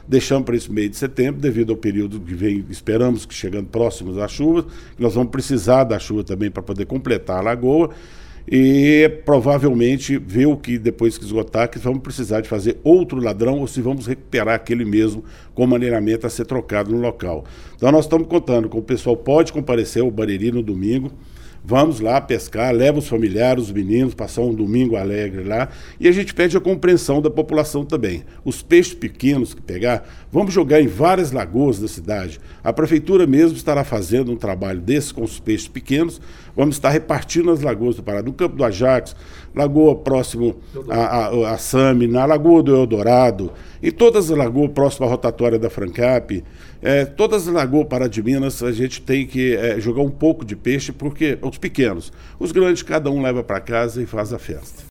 deixamos para esse mês de setembro, devido ao período que vem, esperamos que chegando próximos às chuvas, nós vamos precisar da chuva também para poder completar a lagoa, e provavelmente ver o que depois que esgotar, que vamos precisar de fazer outro ladrão ou se vamos recuperar aquele mesmo com maneiramento a ser trocado no local. Então nós estamos contando com o pessoal pode comparecer ao Bariri no domingo, vamos lá pescar, leva os familiares, os meninos, passar um domingo alegre lá, e a gente pede a compreensão da população também. Os peixes pequenos que pegar, vamos jogar em várias lagoas da cidade. A prefeitura mesmo estará fazendo um trabalho desse com os peixes pequenos, vamos estar repartindo as lagoas do Pará, no Campo do Ajax, lagoa próximo a Sami, na Lagoa do Eldorado, e todas as lagoas próximas à rotatória da Francap, todas as lagoas Pará de Minas, a gente tem que jogar um pouco de peixe, porque os pequenos, os grandes, cada um leva para casa e faz a festa.